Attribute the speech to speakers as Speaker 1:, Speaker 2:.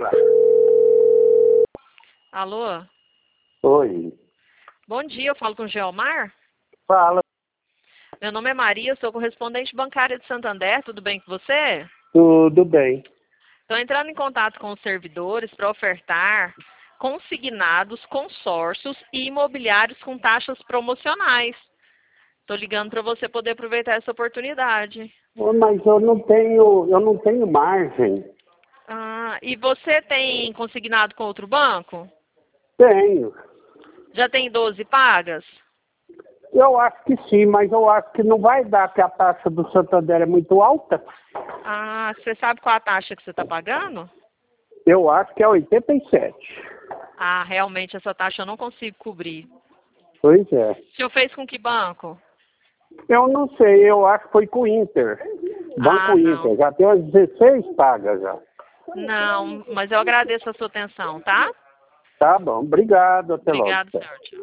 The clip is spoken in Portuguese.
Speaker 1: claro.
Speaker 2: Alô?
Speaker 1: Oi.
Speaker 2: Bom dia, eu falo com o Geomar.
Speaker 1: Fala.
Speaker 2: Meu nome é Maria, sou correspondente bancária de Santander, tudo bem com você?
Speaker 1: Tudo bem.
Speaker 2: Estou entrando em contato com os servidores para ofertar consignados, consórcios e imobiliários com taxas promocionais. Estou ligando para você poder aproveitar essa oportunidade.
Speaker 1: Mas eu não tenho margem.
Speaker 2: Ah, e você tem consignado com outro banco?
Speaker 1: Tenho.
Speaker 2: Já tem 12 pagas?
Speaker 1: Eu acho que sim, mas eu acho que não vai dar, porque a taxa do Santander é muito alta.
Speaker 2: Ah, você sabe qual a taxa que você está pagando?
Speaker 1: Eu acho que é 87.
Speaker 2: Ah, realmente essa taxa eu não consigo cobrir.
Speaker 1: Pois é.
Speaker 2: O senhor fez com que banco?
Speaker 1: Eu não sei, eu acho que foi com o Inter.
Speaker 2: Ah,
Speaker 1: Banco
Speaker 2: não.
Speaker 1: Inter. Já tem umas 16 pagas já.
Speaker 2: Não, mas eu agradeço a sua atenção, tá?
Speaker 1: Tá bom, obrigado, até logo.
Speaker 2: Obrigado, senhor. Tchau.